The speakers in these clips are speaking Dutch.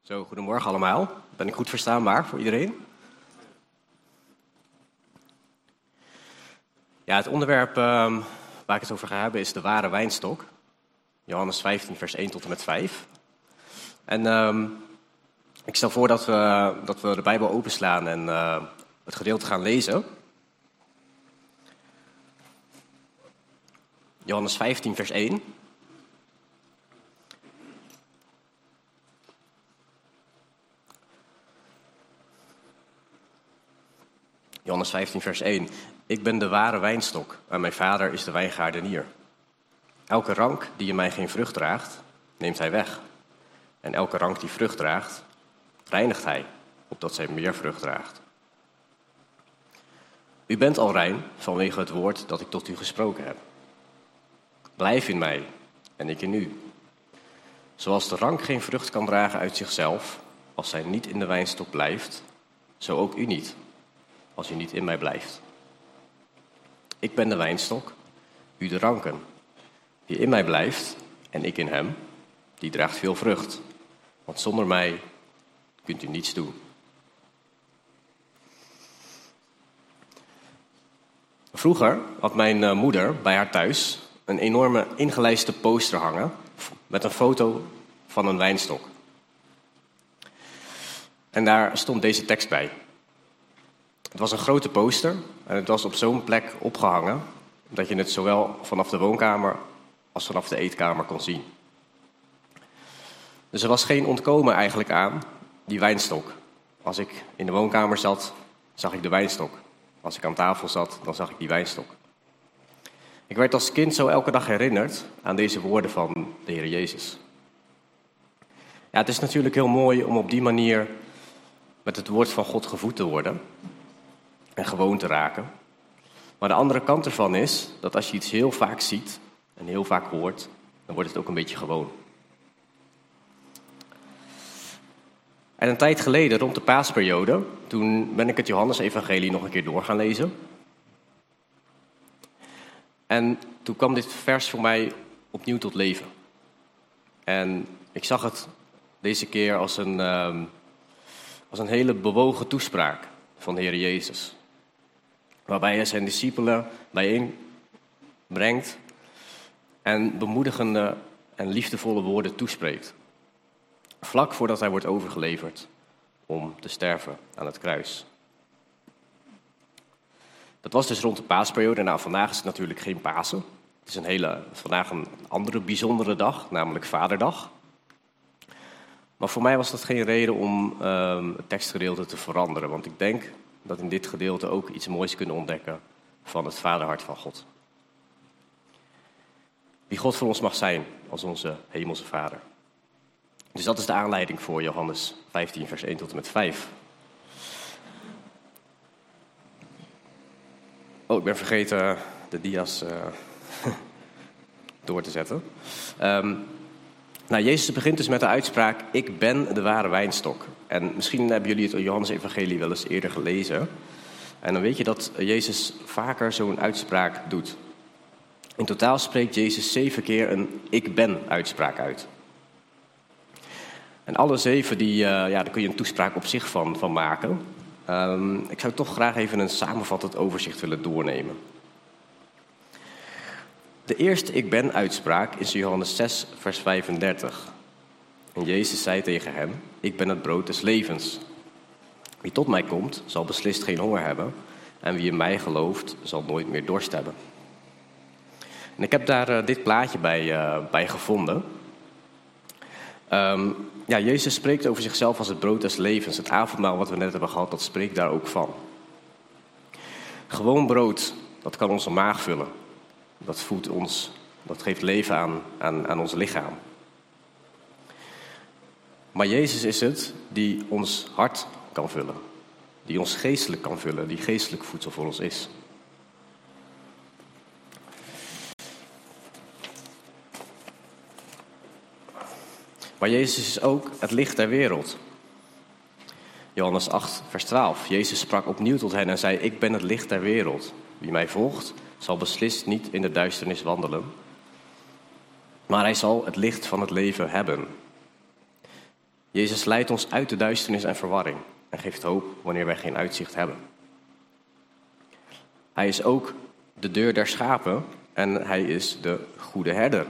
Zo, goedemorgen allemaal. Ben ik goed verstaanbaar voor iedereen? Ja, het onderwerp waar ik het over ga hebben is de ware wijnstok. Johannes 15, vers 1 tot en met 5. En ik stel voor dat we de Bijbel openslaan en het gedeelte gaan lezen. Johannes 15, vers 1. Johannes 15, vers 1. Ik ben de ware wijnstok en mijn vader is de wijngaardenier. Elke rank die in mij geen vrucht draagt, neemt hij weg. En elke rank die vrucht draagt, reinigt hij, opdat zij meer vrucht draagt. U bent al rein vanwege het woord dat ik tot u gesproken heb. Blijf in mij en ik in u. Zoals de rank geen vrucht kan dragen uit zichzelf, als zij niet in de wijnstok blijft, zo ook u niet, als u niet in mij blijft. Ik ben de wijnstok, u de ranken. Wie in mij blijft en ik in hem, die draagt veel vrucht. Want zonder mij kunt u niets doen. Vroeger had mijn moeder bij haar thuis een enorme ingelijste poster hangen met een foto van een wijnstok. En daar stond deze tekst bij. Het was een grote poster en het was op zo'n plek opgehangen dat je het zowel vanaf de woonkamer als vanaf de eetkamer kon zien. Dus er was geen ontkomen eigenlijk aan die wijnstok. Als ik in de woonkamer zat, zag ik de wijnstok. Als ik aan tafel zat, dan zag ik die wijnstok. Ik werd als kind zo elke dag herinnerd aan deze woorden van de Heer Jezus. Ja, het is natuurlijk heel mooi om op die manier met het woord van God gevoed te worden en gewoon te raken. Maar de andere kant ervan is dat als je iets heel vaak ziet en heel vaak hoort, dan wordt het ook een beetje gewoon. En een tijd geleden, rond de paasperiode, toen ben ik het Johannes-evangelie nog een keer door gaan lezen. En toen kwam dit vers voor mij opnieuw tot leven. En ik zag het deze keer als een hele bewogen toespraak van de Heer Jezus. Waarbij hij zijn discipelen bijeenbrengt en bemoedigende en liefdevolle woorden toespreekt. Vlak voordat hij wordt overgeleverd om te sterven aan het kruis. Dat was dus rond de paasperiode. Nou, vandaag is het natuurlijk geen Pasen. Het is vandaag een andere bijzondere dag, namelijk Vaderdag. Maar voor mij was dat geen reden om het tekstgedeelte te veranderen. Want ik denk dat in dit gedeelte ook iets moois kunnen ontdekken van het vaderhart van God. Wie God voor ons mag zijn als onze hemelse vader. Dus dat is de aanleiding voor Johannes 15, vers 1 tot en met 5. Oh, ik ben vergeten de dia's door te zetten. Jezus begint dus met de uitspraak, ik ben de ware wijnstok. En misschien hebben jullie het Johannes-evangelie wel eens eerder gelezen. En dan weet je dat Jezus vaker zo'n uitspraak doet. In totaal spreekt Jezus 7 keer een ik ben uitspraak uit. En alle 7, daar kun je een toespraak op zich van maken. Ik zou toch graag even een samenvattend overzicht willen doornemen. De eerste ik ben uitspraak is in Johannes 6, vers 35. En Jezus zei tegen hen, ik ben het brood des levens. Wie tot mij komt, zal beslist geen honger hebben. En wie in mij gelooft, zal nooit meer dorst hebben. En ik heb daar dit plaatje bij gevonden. Jezus spreekt over zichzelf als het brood des levens. Het avondmaal wat we net hebben gehad, dat spreekt daar ook van. Gewoon brood, dat kan onze maag vullen. Dat voedt ons, dat geeft leven aan ons lichaam. Maar Jezus is het die ons hart kan vullen. Die ons geestelijk kan vullen, die geestelijk voedsel voor ons is. Maar Jezus is ook het licht der wereld. Johannes 8, vers 12. Jezus sprak opnieuw tot hen en zei, ik ben het licht der wereld. Wie mij volgt, zal beslist niet in de duisternis wandelen, maar hij zal het licht van het leven hebben. Jezus leidt ons uit de duisternis en verwarring en geeft hoop wanneer wij geen uitzicht hebben. Hij is ook de deur der schapen en hij is de goede herder.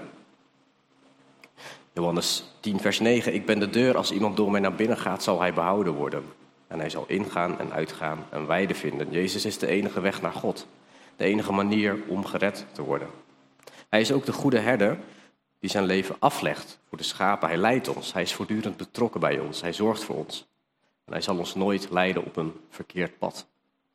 Johannes 10 vers 9, ik ben de deur, als iemand door mij naar binnen gaat, zal hij behouden worden. En hij zal ingaan en uitgaan en weide vinden. Jezus is de enige weg naar God, de enige manier om gered te worden. Hij is ook de goede herder die zijn leven aflegt voor de schapen. Hij leidt ons, hij is voortdurend betrokken bij ons, hij zorgt voor ons. En hij zal ons nooit leiden op een verkeerd pad.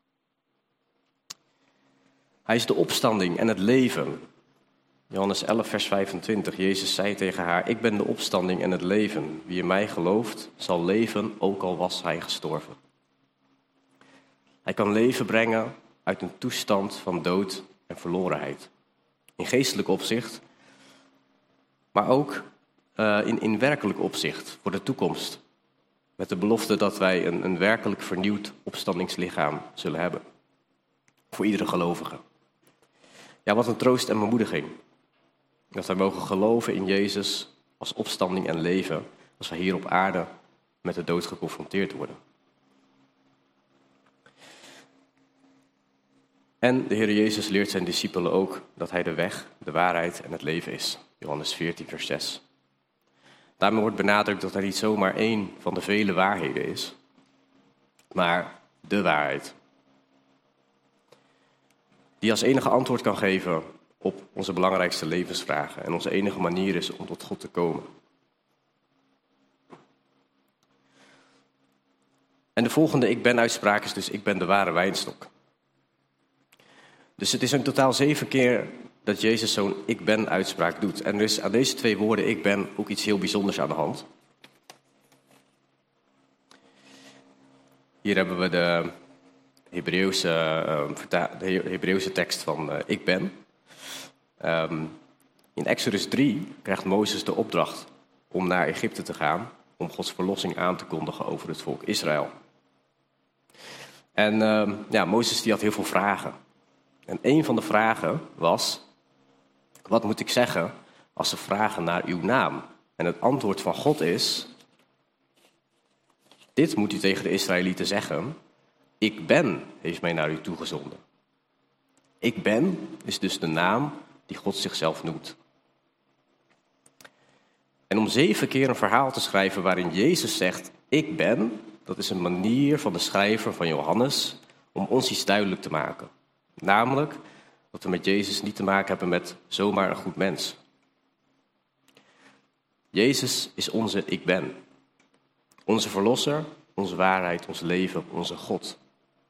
Hij is de opstanding en het leven. Johannes 11 vers 25, Jezus zei tegen haar, ik ben de opstanding en het leven. Wie in mij gelooft, zal leven, ook al was hij gestorven. Hij kan leven brengen uit een toestand van dood en verlorenheid. In geestelijk opzicht, maar ook in werkelijk opzicht voor de toekomst. Met de belofte dat wij een werkelijk vernieuwd opstandingslichaam zullen hebben. Voor iedere gelovige. Ja, wat een troost en bemoediging. Dat wij mogen geloven in Jezus als opstanding en leven, als wij hier op aarde met de dood geconfronteerd worden. En de Heer Jezus leert zijn discipelen ook dat hij de weg, de waarheid en het leven is. Johannes 14 vers 6. Daarmee wordt benadrukt dat hij niet zomaar één van de vele waarheden is, maar de waarheid. Die als enige antwoord kan geven op onze belangrijkste levensvragen en onze enige manier is om tot God te komen. En de volgende ik ben uitspraak is dus ik ben de ware wijnstok. Dus het is in totaal 7 keer dat Jezus zo'n ik ben uitspraak doet. En er is aan deze 2 woorden ik ben ook iets heel bijzonders aan de hand. Hier hebben we de Hebreeuwse tekst van ik ben. In Exodus 3 krijgt Mozes de opdracht om naar Egypte te gaan, om Gods verlossing aan te kondigen over het volk Israël. En Mozes die had heel veel vragen. En een van de vragen was, wat moet ik zeggen als ze vragen naar uw naam? En het antwoord van God is, dit moet u tegen de Israëlieten zeggen, ik ben heeft mij naar u toegezonden. Ik ben is dus de naam die God zichzelf noemt. En om 7 keer een verhaal te schrijven waarin Jezus zegt, ik ben, dat is een manier van de schrijver van Johannes om ons iets duidelijk te maken. Namelijk dat we met Jezus niet te maken hebben met zomaar een goed mens. Jezus is onze ik ben. Onze verlosser, onze waarheid, ons leven, onze God.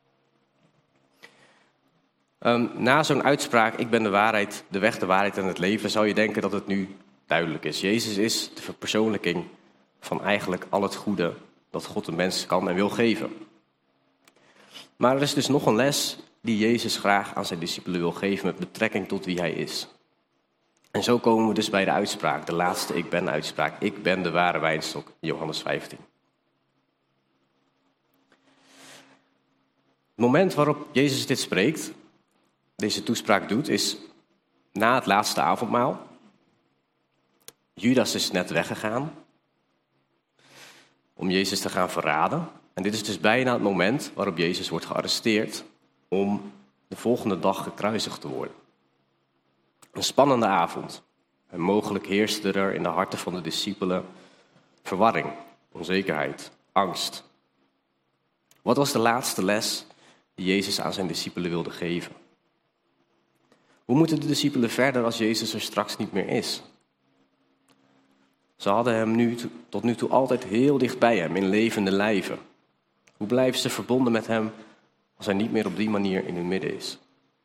Na zo'n uitspraak, ik ben de waarheid, de weg, de waarheid en het leven, zou je denken dat het nu duidelijk is. Jezus is de verpersoonlijking van eigenlijk al het goede dat God een mens kan en wil geven. Maar er is dus nog een les die Jezus graag aan zijn discipelen wil geven met betrekking tot wie hij is. En zo komen we dus bij de uitspraak, de laatste ik ben uitspraak. Ik ben de ware wijnstok, Johannes 15. Het moment waarop Jezus dit spreekt, deze toespraak doet, is na het laatste avondmaal. Judas is net weggegaan om Jezus te gaan verraden. En dit is dus bijna het moment waarop Jezus wordt gearresteerd om de volgende dag gekruisigd te worden. Een spannende avond. En mogelijk heerste er in de harten van de discipelen verwarring, onzekerheid, angst. Wat was de laatste les die Jezus aan zijn discipelen wilde geven? Hoe moeten de discipelen verder als Jezus er straks niet meer is? Ze hadden hem tot nu toe altijd heel dicht bij hem, in levende lijven. Hoe blijven ze verbonden met hem als hij niet meer op die manier in hun midden is?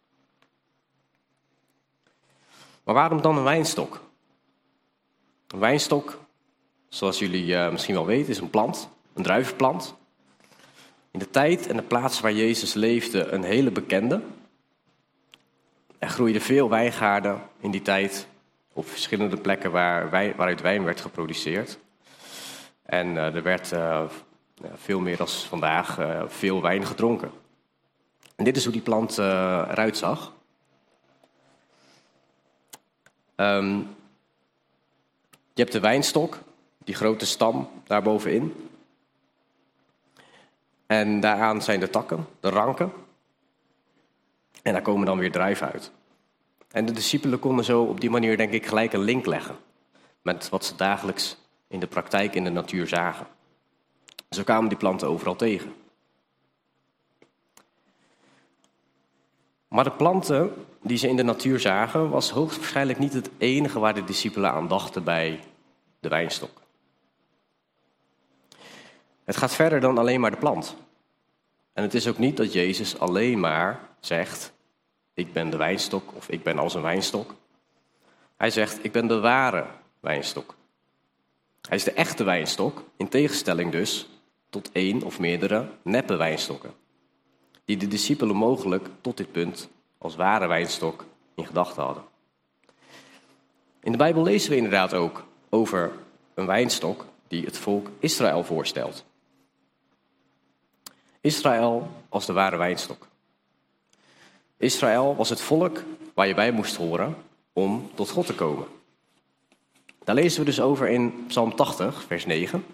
Maar waarom dan een wijnstok? Een wijnstok, zoals jullie misschien wel weten, is een plant, een druivenplant. In de tijd en de plaats waar Jezus leefde een hele bekende. Er groeiden veel wijngaarden in die tijd op verschillende plekken waaruit wijn werd geproduceerd. En er werd veel meer dan vandaag veel wijn gedronken. En dit is hoe die plant eruit zag. Je hebt de wijnstok, die grote stam daarbovenin. En daaraan zijn de takken, de ranken. En daar komen dan weer druiven uit. En de discipelen konden zo op die manier, denk ik, gelijk een link leggen met wat ze dagelijks in de praktijk in de natuur zagen. Zo kwamen die planten overal tegen. Maar de planten die ze in de natuur zagen, was hoogstwaarschijnlijk niet het enige waar de discipelen aan dachten bij de wijnstok. Het gaat verder dan alleen maar de plant. En het is ook niet dat Jezus alleen maar zegt, ik ben de wijnstok of ik ben als een wijnstok. Hij zegt, ik ben de ware wijnstok. Hij is de echte wijnstok, in tegenstelling dus tot één of meerdere neppe wijnstokken, die de discipelen mogelijk tot dit punt als ware wijnstok in gedachten hadden. In de Bijbel lezen we inderdaad ook over een wijnstok die het volk Israël voorstelt. Israël als de ware wijnstok. Israël was het volk waar je bij moest horen om tot God te komen. Daar lezen we dus over in Psalm 80, vers 9.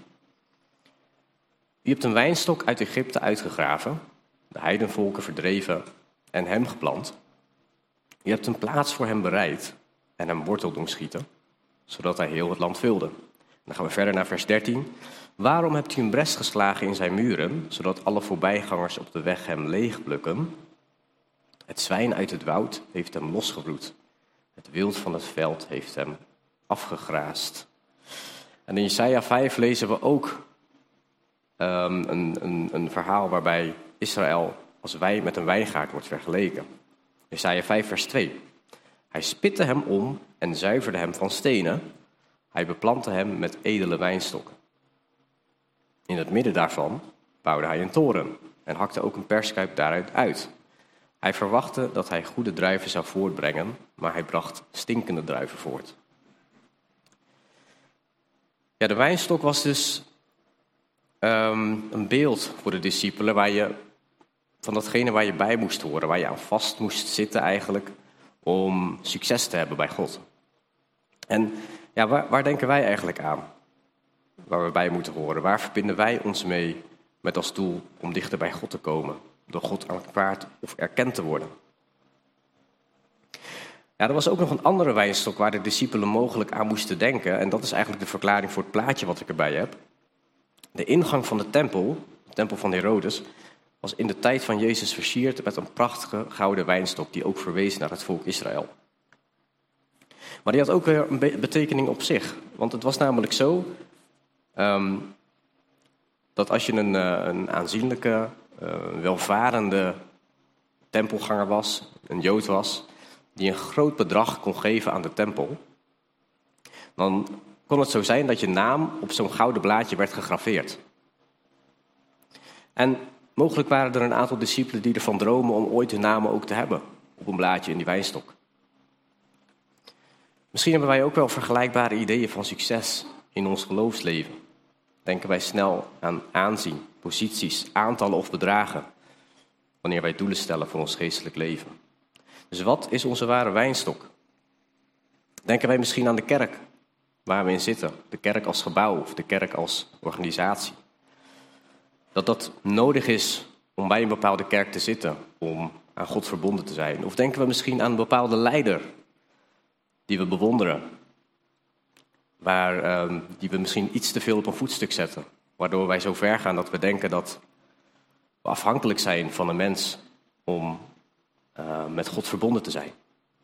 U hebt een wijnstok uit Egypte uitgegraven, de heidenvolken verdreven en hem geplant. U hebt een plaats voor hem bereid en hem wortel doen schieten, zodat hij heel het land vulde. Dan gaan we verder naar vers 13. Waarom hebt u een bres geslagen in zijn muren, zodat alle voorbijgangers op de weg hem leegplukken? Het zwijn uit het woud heeft hem losgebroed. Het wild van het veld heeft hem afgegraast. En in Jesaja 5 lezen we ook een verhaal waarbij Israël als met een wijngaard wordt vergeleken. Jesaja 5 vers 2. Hij spitte hem om en zuiverde hem van stenen. Hij beplantte hem met edele wijnstokken. In het midden daarvan bouwde hij een toren en hakte ook een perskuip daaruit uit. Hij verwachtte dat hij goede druiven zou voortbrengen, maar hij bracht stinkende druiven voort. Ja, de wijnstok was dus een beeld voor de discipelen van datgene waar je bij moest horen, waar je aan vast moest zitten eigenlijk om succes te hebben bij God. En ja, waar denken wij eigenlijk aan? Waar we bij moeten horen? Waar verbinden wij ons mee met als doel om dichter bij God te komen? Door God aanvaard of erkend te worden. Ja, er was ook nog een andere wijnstok waar de discipelen mogelijk aan moesten denken. En dat is eigenlijk de verklaring voor het plaatje wat ik erbij heb. De ingang van de tempel van Herodes, was in de tijd van Jezus versierd met een prachtige gouden wijnstok die ook verwees naar het volk Israël. Maar die had ook weer een betekening op zich. Want het was namelijk zo dat als je een aanzienlijke, welvarende tempelganger was, een Jood was, die een groot bedrag kon geven aan de tempel, dan kon het zo zijn dat je naam op zo'n gouden blaadje werd gegraveerd. En mogelijk waren er een aantal discipelen die ervan dromen om ooit hun namen ook te hebben op een blaadje in die wijnstok. Misschien hebben wij ook wel vergelijkbare ideeën van succes in ons geloofsleven. Denken wij snel aan aanzien, posities, aantallen of bedragen, wanneer wij doelen stellen voor ons geestelijk leven. Dus wat is onze ware wijnstok? Denken wij misschien aan de kerk waar we in zitten, de kerk als gebouw of de kerk als organisatie? Dat nodig is om bij een bepaalde kerk te zitten, om aan God verbonden te zijn. Of denken we misschien aan een bepaalde leider die we bewonderen, die we misschien iets te veel op een voetstuk zetten, waardoor wij zo ver gaan dat we denken dat we afhankelijk zijn van een mens om met God verbonden te zijn.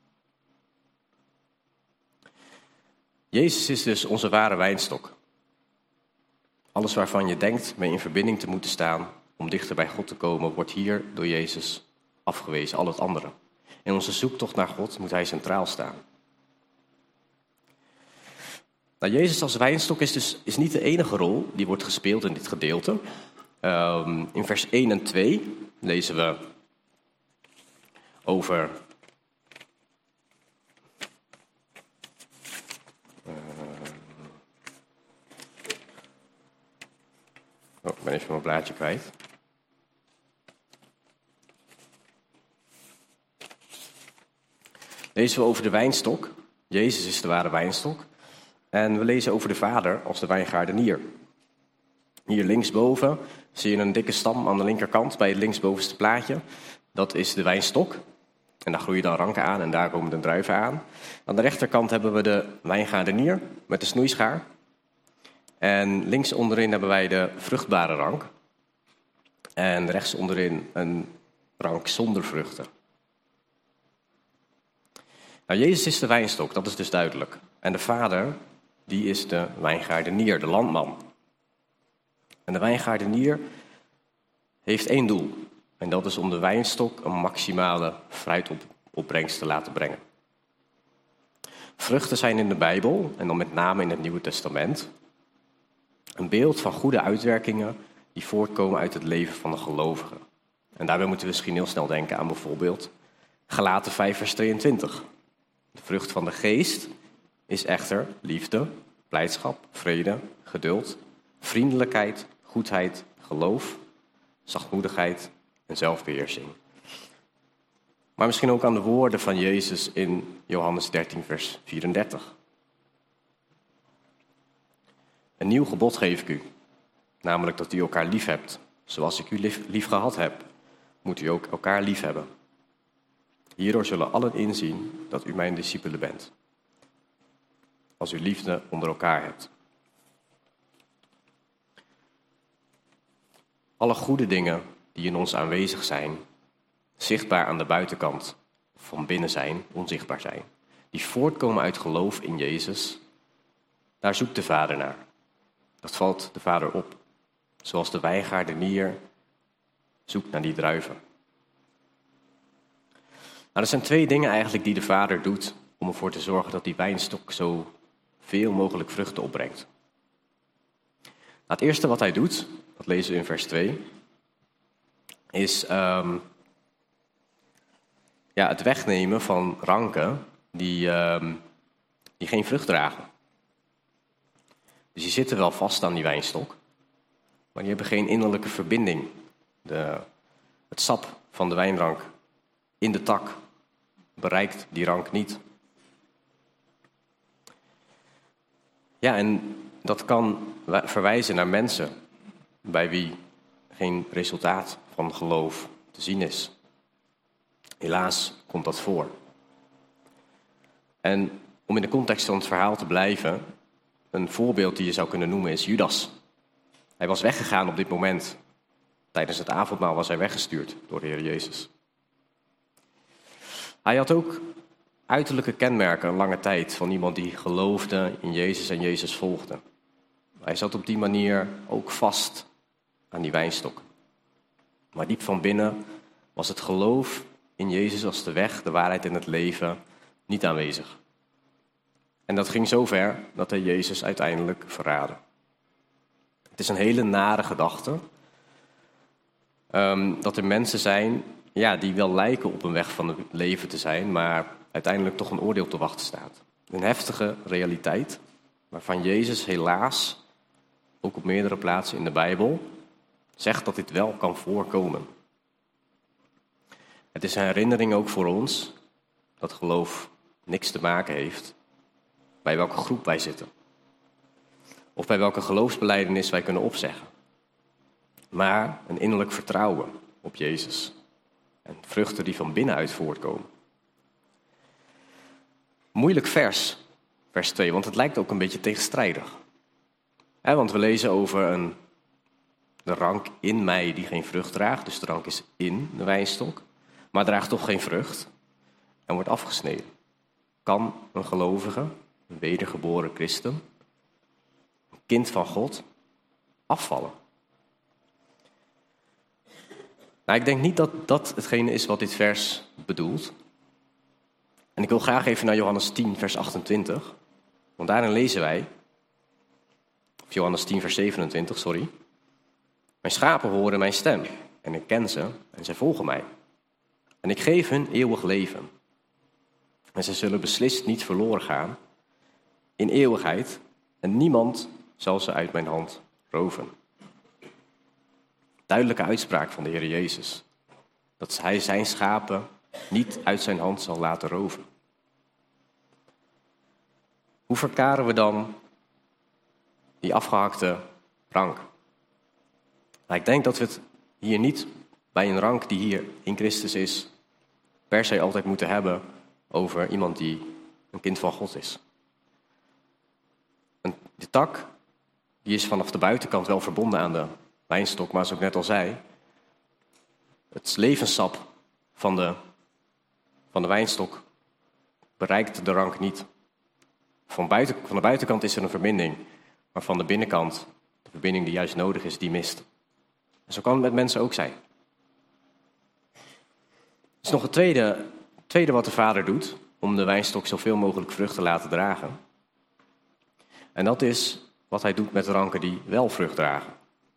Jezus is dus onze ware wijnstok. Alles waarvan je denkt mee in verbinding te moeten staan om dichter bij God te komen, wordt hier door Jezus afgewezen, al het andere. In onze zoektocht naar God moet hij centraal staan. Nou, Jezus als wijnstok is niet de enige rol die wordt gespeeld in dit gedeelte. In vers 1 en 2 lezen we over ik ben even mijn blaadje kwijt. Lezen we over de wijnstok. Jezus is de ware wijnstok. En we lezen over de vader als de wijngaardenier. Hier linksboven zie je een dikke stam aan de linkerkant bij het linksbovenste plaatje. Dat is de wijnstok. En daar groeien dan ranken aan en daar komen de druiven aan. Aan de rechterkant hebben we de wijngaardenier met de snoeischaar. En links onderin hebben wij de vruchtbare rank. En rechts onderin een rank zonder vruchten. Nou, Jezus is de wijnstok, dat is dus duidelijk. En de vader, die is de wijngaardenier, de landman. En de wijngaardenier heeft één doel. En dat is om de wijnstok een maximale fruitopbrengst te laten brengen. Vruchten zijn in de Bijbel, en dan met name in het Nieuwe Testament, een beeld van goede uitwerkingen die voortkomen uit het leven van de gelovige. En daarbij moeten we misschien heel snel denken aan bijvoorbeeld Galaten 5 vers 22. De vrucht van de geest is echter liefde, blijdschap, vrede, geduld, vriendelijkheid, goedheid, geloof, zachtmoedigheid en zelfbeheersing. Maar misschien ook aan de woorden van Jezus in Johannes 13 vers 34. Een nieuw gebod geef ik u, namelijk dat u elkaar lief hebt. Zoals ik u lief gehad heb, moet u ook elkaar lief hebben. Hierdoor zullen allen inzien dat u mijn discipelen bent. Als u liefde onder elkaar hebt. Alle goede dingen die in ons aanwezig zijn, zichtbaar aan de buitenkant, van binnen zijn, onzichtbaar zijn, die voortkomen uit geloof in Jezus, daar zoekt de Vader naar. Dat valt de Vader op. Zoals de wijngaardenier zoekt naar die druiven. Nou, er zijn twee dingen eigenlijk die de Vader doet om ervoor te zorgen dat die wijnstok zo veel mogelijk vruchten opbrengt. Nou, het eerste wat hij doet, dat lezen we in vers 2, is het wegnemen van ranken die geen vrucht dragen. Dus die zitten wel vast aan die wijnstok, maar die hebben geen innerlijke verbinding. Het sap van de wijnrank in de tak bereikt die rank niet. Ja, en dat kan verwijzen naar mensen bij wie geen resultaat van geloof te zien is. Helaas komt dat voor. En om in de context van het verhaal te blijven, een voorbeeld die je zou kunnen noemen is Judas. Hij was weggegaan op dit moment. Tijdens het avondmaal was hij weggestuurd door de Heer Jezus. Hij had ook uiterlijke kenmerken een lange tijd van iemand die geloofde in Jezus en Jezus volgde. Hij zat op die manier ook vast aan die wijnstok. Maar diep van binnen was het geloof in Jezus als de weg, de waarheid en het leven niet aanwezig. En dat ging zo ver dat hij Jezus uiteindelijk verraadde. Het is een hele nare gedachte dat er mensen zijn die wel lijken op een weg van het leven te zijn, maar uiteindelijk toch een oordeel te wachten staat. Een heftige realiteit waarvan Jezus helaas, ook op meerdere plaatsen in de Bijbel, zegt dat dit wel kan voorkomen. Het is een herinnering ook voor ons dat geloof niks te maken heeft bij welke groep wij zitten. Of bij welke geloofsbelijdenis wij kunnen opzeggen. Maar een innerlijk vertrouwen op Jezus. En vruchten die van binnenuit voortkomen. Moeilijk vers 2, want het lijkt ook een beetje tegenstrijdig. Want we lezen over de rank in mij die geen vrucht draagt. Dus de rank is in de wijnstok, maar draagt toch geen vrucht en wordt afgesneden. Kan een gelovige, een wedergeboren christen, een kind van God, afvallen? Nou, ik denk niet dat dat hetgene is wat dit vers bedoelt. En ik wil graag even naar Johannes 10, vers 28. Want daarin lezen wij, of Johannes 10, vers 27, sorry. Mijn schapen horen mijn stem en ik ken ze en zij volgen mij. En ik geef hun eeuwig leven. En zij zullen beslist niet verloren gaan in eeuwigheid. En niemand zal ze uit mijn hand roven. Duidelijke uitspraak van de Heer Jezus. Dat hij zijn schapen niet uit zijn hand zal laten roven. Hoe verklaren we dan die afgehakte rank. Maar ik denk dat we het hier niet bij een rank die hier in Christus is, per se altijd moeten hebben over iemand die een kind van God is. En de tak, die is vanaf de buitenkant wel verbonden aan de wijnstok, maar zoals ik net al zei, het levenssap van de wijnstok bereikt de rank niet. Van de buitenkant is er een verbinding, maar van de binnenkant, de verbinding die juist nodig is, die mist. En zo kan het met mensen ook zijn. Er is nog het tweede wat de Vader doet om de wijnstok zoveel mogelijk vrucht te laten dragen. En dat is wat hij doet met de ranken die wel vrucht dragen.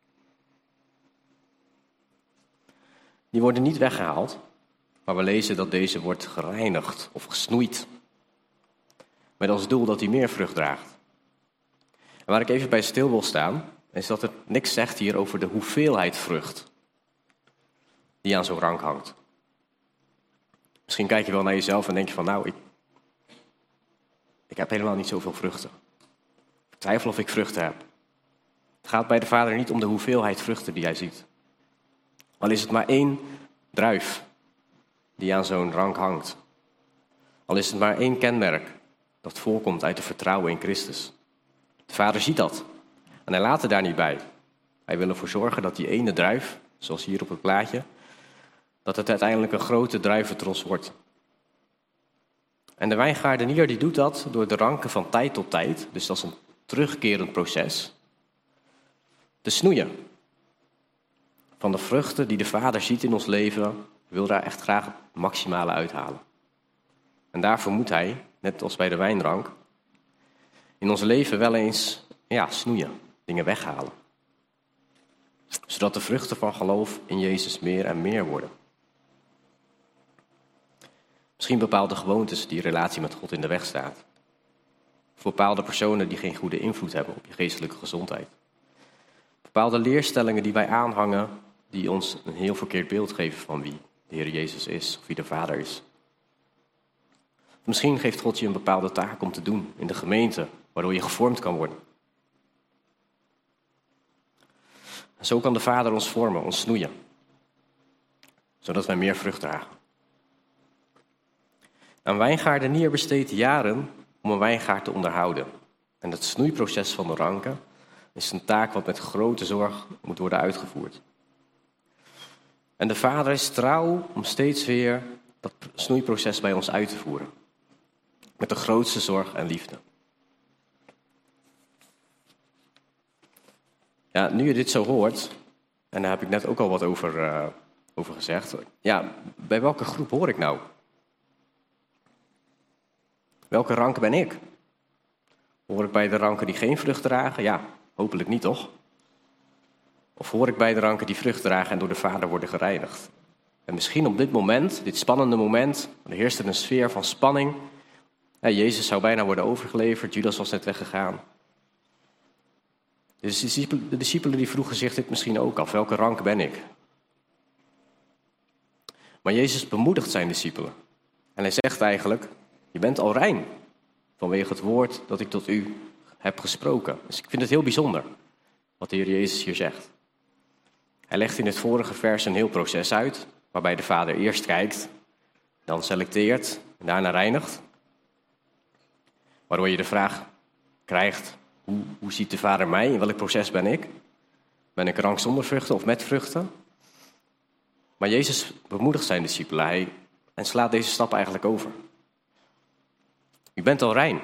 Die worden niet weggehaald, maar we lezen dat deze wordt gereinigd of gesnoeid. Met als doel dat hij meer vrucht draagt. En waar ik even bij stil wil staan, is dat het niks zegt hier over de hoeveelheid vrucht die aan zo'n rank hangt. Misschien kijk je wel naar jezelf en denk je van nou, ik heb helemaal niet zoveel vruchten. Ik twijfel of ik vruchten heb. Het gaat bij de Vader niet om de hoeveelheid vruchten die hij ziet. Al is het maar 1 druif die aan zo'n rank hangt. Al is het maar 1 kenmerk dat voorkomt uit het vertrouwen in Christus. De Vader ziet dat. En hij laat het daar niet bij. Hij wil ervoor zorgen dat die ene druif, zoals hier op het plaatje, dat het uiteindelijk een grote druiventros wordt. En de wijngaardenier die doet dat door de ranken van tijd tot tijd, dus dat is een terugkerend proces, te snoeien. Van de vruchten die de Vader ziet in ons leven, wil daar echt graag het maximale uithalen. En daarvoor moet hij, net als bij de wijnrank, in ons leven wel eens snoeien, dingen weghalen. Zodat de vruchten van geloof in Jezus meer en meer worden. Misschien bepaalde gewoontes die relatie met God in de weg staat. Voor bepaalde personen die geen goede invloed hebben op je geestelijke gezondheid. Bepaalde leerstellingen die wij aanhangen, die ons een heel verkeerd beeld geven van wie de Heer Jezus is, of wie de Vader is. Misschien geeft God je een bepaalde taak om te doen in de gemeente, waardoor je gevormd kan worden. En zo kan de Vader ons vormen, ons snoeien, zodat wij meer vrucht dragen. Een wijngaardenier besteedt jaren om een wijngaard te onderhouden. En het snoeiproces van de ranken is een taak wat met grote zorg moet worden uitgevoerd. En de Vader is trouw om steeds weer dat snoeiproces bij ons uit te voeren. Met de grootste zorg en liefde. Ja, nu je dit zo hoort, en daar heb ik net ook al wat over gezegd. Ja, bij welke groep hoor ik nou? Welke ranken ben ik? Hoor ik bij de ranken die geen vrucht dragen? Ja, hopelijk niet toch? Of hoor ik bij de ranken die vrucht dragen en door de Vader worden gereinigd? En misschien op dit moment, dit spannende moment, er heerst een sfeer van spanning. Ja, Jezus zou bijna worden overgeleverd, Judas was net weggegaan. Dus de discipelen die vroegen zich dit misschien ook af. Welke rank ben ik? Maar Jezus bemoedigt zijn discipelen. En hij zegt eigenlijk, je bent al rein vanwege het woord dat ik tot u heb gesproken. Dus ik vind het heel bijzonder wat de Heer Jezus hier zegt. Hij legt in het vorige vers een heel proces uit, waarbij de Vader eerst kijkt, dan selecteert, en daarna reinigt. Waardoor je de vraag krijgt, hoe ziet de Vader mij? In welk proces ben ik? Ben ik rank zonder vruchten of met vruchten? Maar Jezus bemoedigt zijn discipelen en slaat deze stap eigenlijk over. U bent al rein.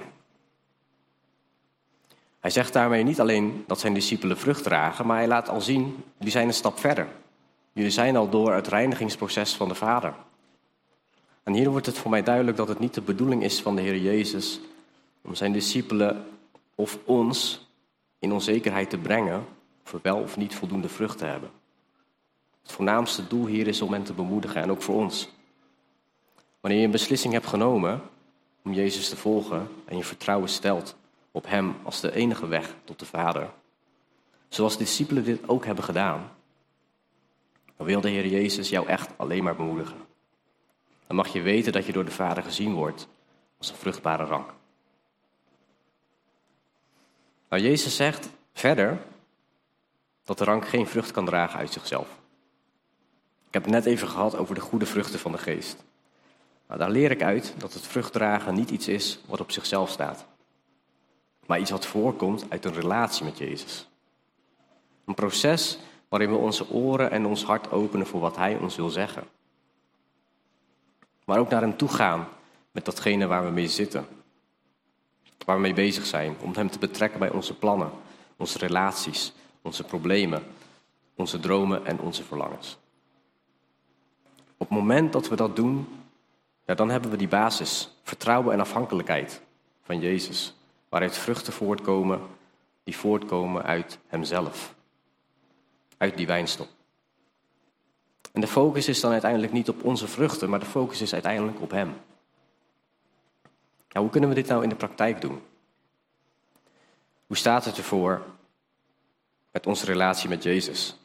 Hij zegt daarmee niet alleen dat zijn discipelen vrucht dragen, maar hij laat al zien, jullie zijn een stap verder. Jullie zijn al door het reinigingsproces van de Vader. En hier wordt het voor mij duidelijk dat het niet de bedoeling is van de Heer Jezus om zijn discipelen of ons in onzekerheid te brengen of we wel of niet voldoende vrucht te hebben. Het voornaamste doel hier is om hen te bemoedigen en ook voor ons. Wanneer je een beslissing hebt genomen om Jezus te volgen en je vertrouwen stelt op hem als de enige weg tot de Vader, zoals de discipelen dit ook hebben gedaan, dan wil de Heer Jezus jou echt alleen maar bemoedigen. Dan mag je weten dat je door de Vader gezien wordt als een vruchtbare rank. Nou, Jezus zegt verder dat de rank geen vrucht kan dragen uit zichzelf. Ik heb het net even gehad over de goede vruchten van de geest. Nou, daar leer ik uit dat het vruchtdragen niet iets is wat op zichzelf staat, maar iets wat voorkomt uit een relatie met Jezus. Een proces waarin we onze oren en ons hart openen voor wat Hij ons wil zeggen. Maar ook naar Hem toe gaan met datgene waar we mee zitten, waar we mee bezig zijn, om Hem te betrekken bij onze plannen, onze relaties, onze problemen, onze dromen en onze verlangens. Op het moment dat we dat doen, ja, dan hebben we die basis, vertrouwen en afhankelijkheid van Jezus, waaruit vruchten voortkomen die voortkomen uit Hemzelf, uit die wijnstok. En de focus is dan uiteindelijk niet op onze vruchten, maar de focus is uiteindelijk op Hem. Nou, hoe kunnen we dit nou in de praktijk doen? Hoe staat het ervoor met onze relatie met Jezus?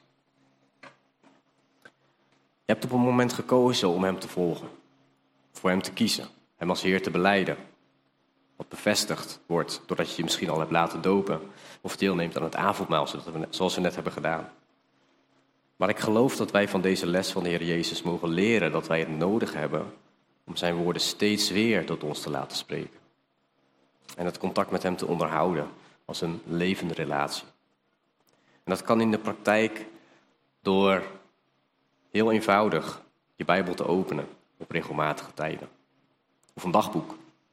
Je hebt op een moment gekozen om Hem te volgen, voor Hem te kiezen, Hem als Heer te belijden. Wat bevestigd wordt doordat je je misschien al hebt laten dopen of deelneemt aan het avondmaal, zoals we net hebben gedaan. Maar ik geloof dat wij van deze les van de Heer Jezus mogen leren dat wij het nodig hebben om zijn woorden steeds weer tot ons te laten spreken. En het contact met Hem te onderhouden als een levende relatie. En dat kan in de praktijk door heel eenvoudig je Bijbel te openen op regelmatige tijden. Of een dagboek.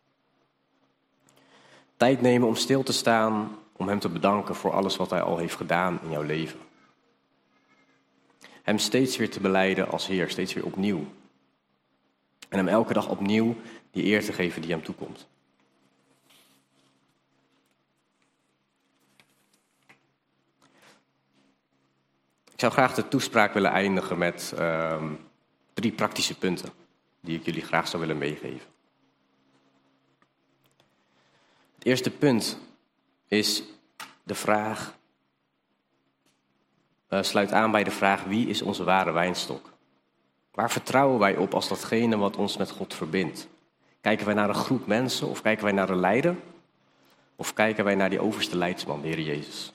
Tijd nemen om stil te staan, om Hem te bedanken voor alles wat Hij al heeft gedaan in jouw leven. Hem steeds weer te belijden als Heer, steeds weer opnieuw. En Hem elke dag opnieuw die eer te geven die Hem toekomt. Ik zou graag de toespraak willen eindigen met 3 praktische punten die ik jullie graag zou willen meegeven. Het eerste punt is de vraag, sluit aan bij de vraag: wie is onze ware wijnstok? Waar vertrouwen wij op als datgene wat ons met God verbindt? Kijken wij naar een groep mensen of kijken wij naar een leider? Of kijken wij naar die overste leidsman, de Heer Jezus?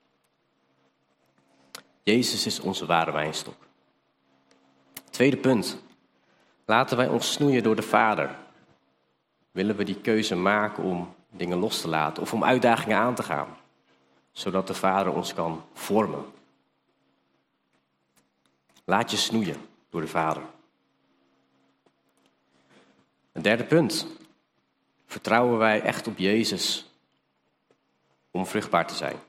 Jezus is onze ware wijnstok. Tweede punt. Laten wij ons snoeien door de Vader. Willen we die keuze maken om dingen los te laten of om uitdagingen aan te gaan, zodat de Vader ons kan vormen. Laat je snoeien door de Vader. Een derde punt. Vertrouwen wij echt op Jezus om vruchtbaar te zijn?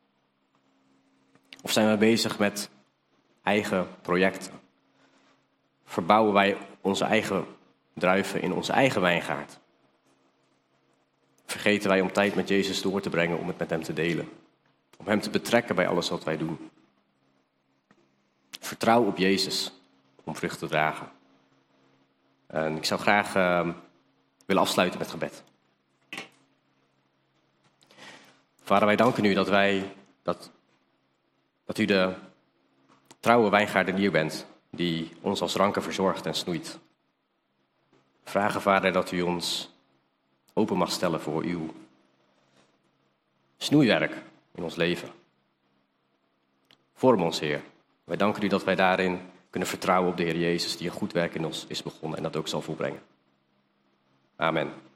Of zijn we bezig met eigen projecten? Verbouwen wij onze eigen druiven in onze eigen wijngaard? Vergeten wij om tijd met Jezus door te brengen om het met Hem te delen? Om Hem te betrekken bij alles wat wij doen? Vertrouw op Jezus om vrucht te dragen. En ik zou graag willen afsluiten met gebed. Vader, wij danken U dat U de trouwe wijngaardenier bent, die ons als ranken verzorgt en snoeit. Vragen, Vader, dat U ons open mag stellen voor Uw snoeiwerk in ons leven. Vorm ons, Heer. Wij danken U dat wij daarin kunnen vertrouwen op de Heer Jezus, die een goed werk in ons is begonnen en dat ook zal volbrengen. Amen.